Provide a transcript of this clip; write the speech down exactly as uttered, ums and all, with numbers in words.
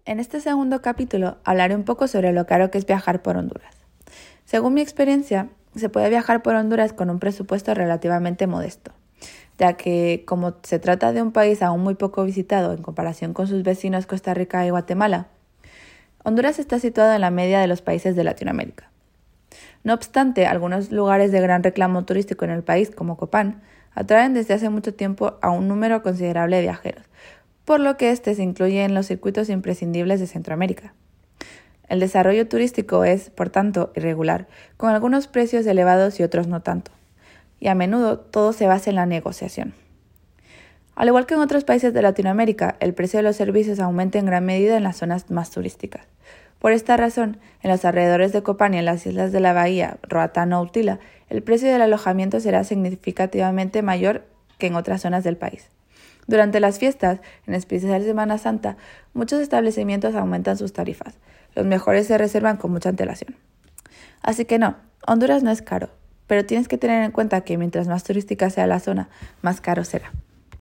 En este segundo capítulo hablaré un poco sobre lo caro que es viajar por Honduras. Según mi experiencia, se puede viajar por Honduras con un presupuesto relativamente modesto, ya que como se trata de un país aún muy poco visitado en comparación con sus vecinos Costa Rica y Guatemala, Honduras está situado en la media de los países de Latinoamérica. No obstante, algunos lugares de gran reclamo turístico en el país, como Copán, atraen desde hace mucho tiempo a un número considerable de viajeros, por lo que este se incluye en los circuitos imprescindibles de Centroamérica. El desarrollo turístico es, por tanto, irregular, con algunos precios elevados y otros no tanto, y a menudo todo se basa en la negociación. Al igual que en otros países de Latinoamérica, el precio de los servicios aumenta en gran medida en las zonas más turísticas. Por esta razón, en los alrededores de Copán y en las islas de la bahía, Roatán o Utila, el precio del alojamiento será significativamente mayor que en otras zonas del país. Durante las fiestas, en especial Semana Santa, muchos establecimientos aumentan sus tarifas. Los mejores se reservan con mucha antelación. Así que no, Honduras no es caro, pero tienes que tener en cuenta que mientras más turística sea la zona, más caro será.